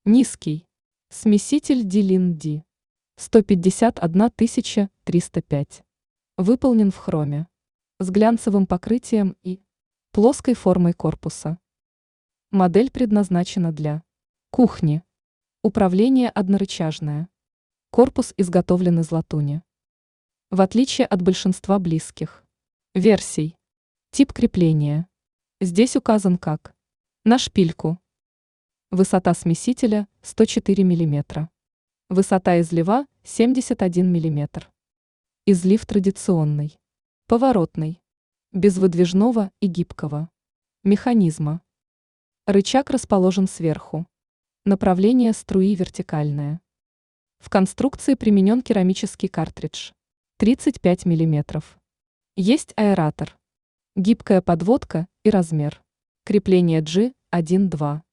Низкий. Смеситель Дилин-Ди. 151 305. Выполнен в хроме. С глянцевым покрытием и плоской формой корпуса. Модель предназначена для кухни. Управление однорычажное. Корпус изготовлен из латуни. В отличие от большинства близких версий. Тип крепления. Здесь указан как на шпильку. Высота смесителя 104 мм. Высота излива 71 мм. Излив традиционный. Поворотный. Без выдвижного и гибкого механизма. Рычаг расположен сверху. Направление струи вертикальное. В конструкции применен керамический картридж 35 мм. Есть аэратор. Гибкая подводка и размер. Крепление G1-2.